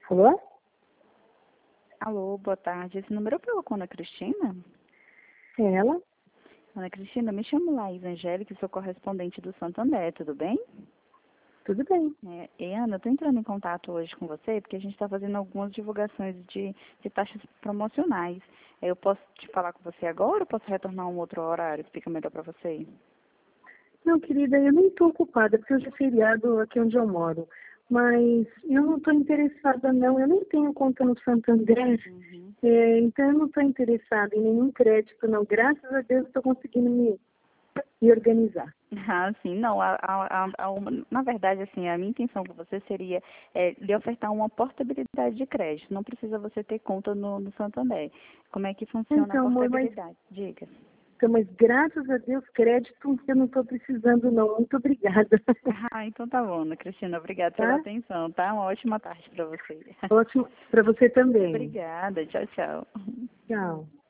Alô? Alô, boa tarde. Esse número falou com a Ana Cristina? É ela? Ana Cristina, me chamo Laís Angélica e sou correspondente do Santander, tudo bem? Tudo bem. Ana, eu estou entrando em contato hoje com você porque a gente está fazendo algumas divulgações de taxas promocionais. Eu posso te falar com você agora ou posso retornar um outro horário que fica melhor para você? Não, querida, eu nem estou ocupada, porque hoje é feriado aqui onde eu moro. Mas eu não estou interessada, não. Eu nem tenho conta no Santander, Uhum. então eu não estou interessada em nenhum crédito, não. Graças a Deus estou conseguindo me organizar. Ah, sim, não, na verdade, assim, a minha intenção com você seria lhe ofertar uma portabilidade de crédito. Não precisa você ter conta no Santander. Como é que funciona a Então, amor, portabilidade? Diga. mas graças a Deus, crédito eu não estou precisando, não. Muito obrigada. Ah, então tá bom, Ana Cristina, obrigada pela Tá? atenção, tá? Uma ótima tarde para você. Ótimo para você também. Obrigada, tchau, tchau. Tchau.